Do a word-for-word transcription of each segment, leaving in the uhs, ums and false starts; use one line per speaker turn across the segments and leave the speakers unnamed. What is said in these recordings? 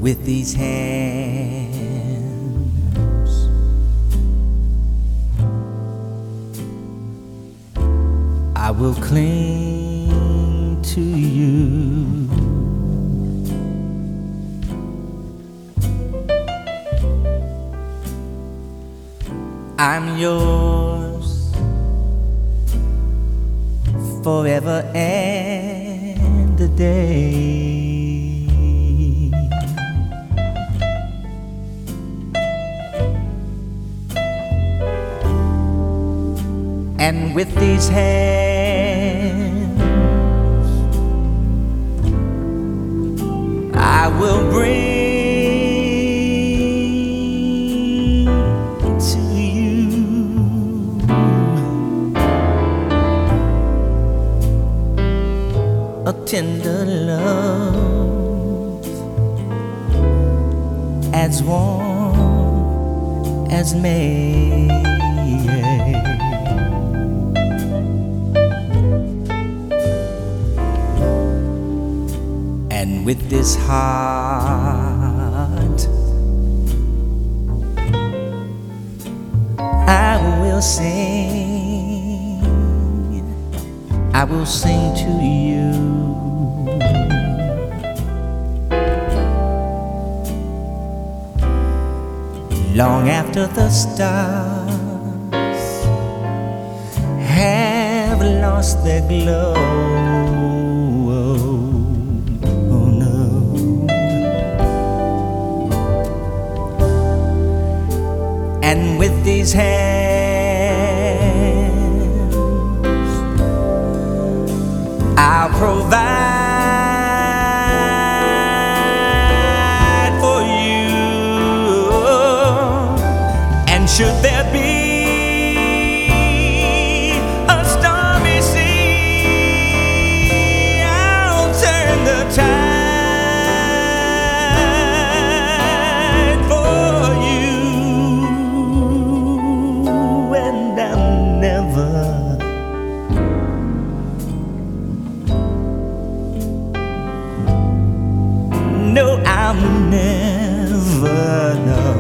with these hands. I will cling to you. I'm yours forever and a day. And with these hands I will bring to you a tender love as warm as May. And with this heart I will sing, I will sing to you. Long after the stars have lost their glow, oh no. And with these hands I'll provide should there be a stormy sea, I'll turn the tide for you. And I'll never, no, I'll never know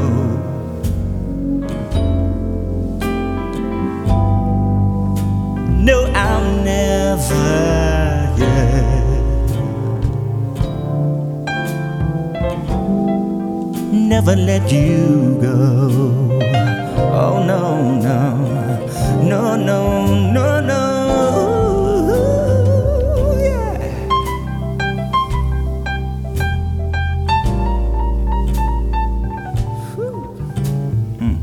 No, I'll never, yeah, never let you go. Oh no, no, no, no, no, no, yeah. Mm.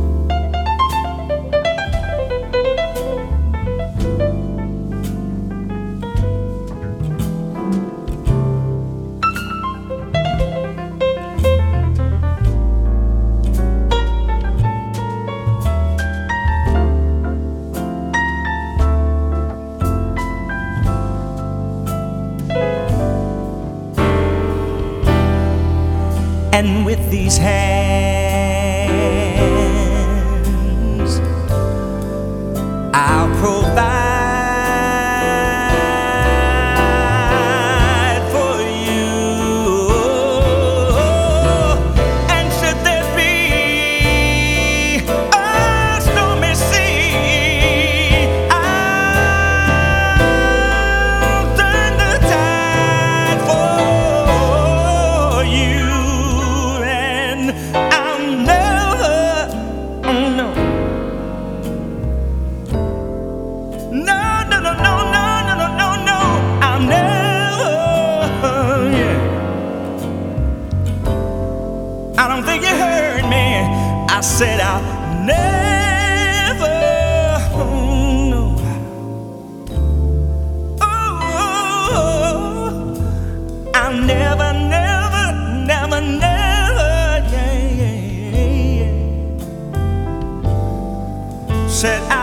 And with these hands I'll provide for you. And should there be a stormy sea, I'll turn the tide for you. I'll never, no, no, no, no, no, no, no, no, no, no, I'll never, yeah. I don't think you heard me. I said I'll never, no. Oh, I'll never, never, never, never. Said I